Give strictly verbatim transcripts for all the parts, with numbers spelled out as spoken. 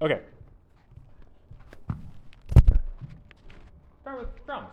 Okay. Start with drums.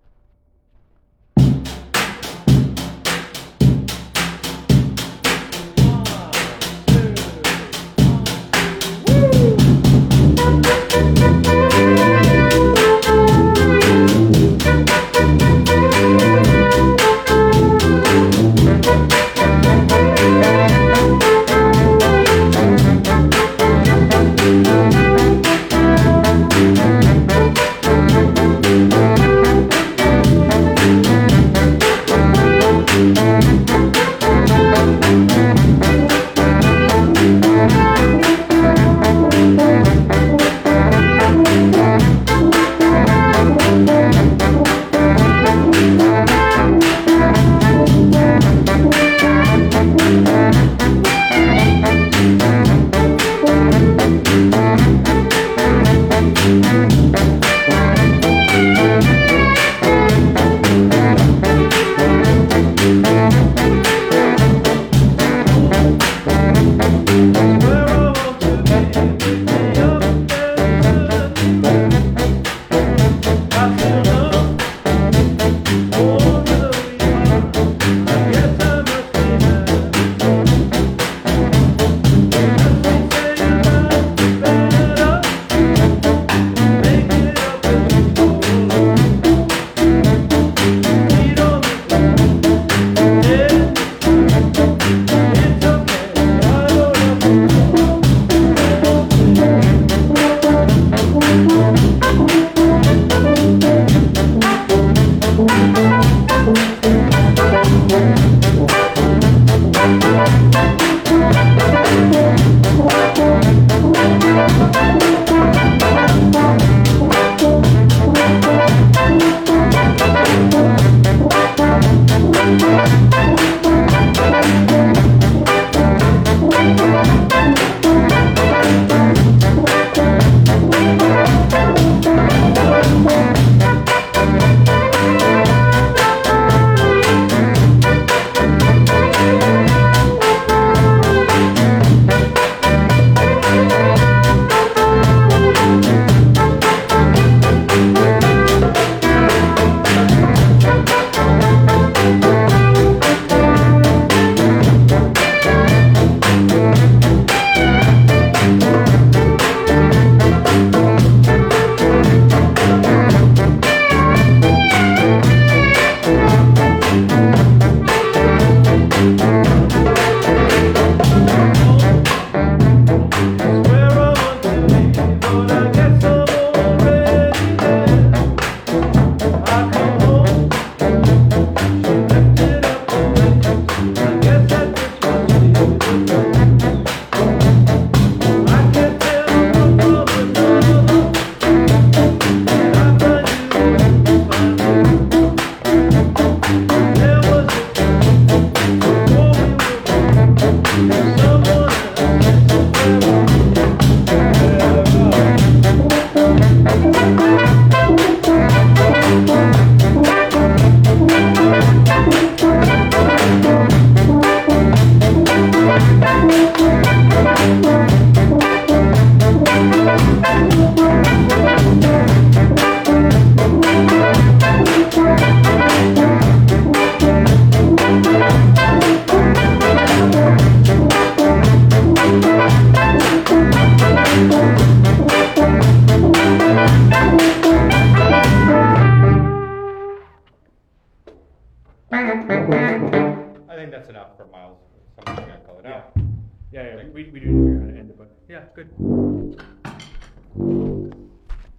I think that's enough for Miles. Someone's gonna call it Yeah. out. Yeah, yeah, we, we do need to figure out how to end it, but yeah, good.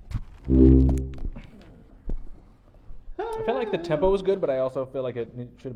I felt like the tempo was good, but I also feel like it should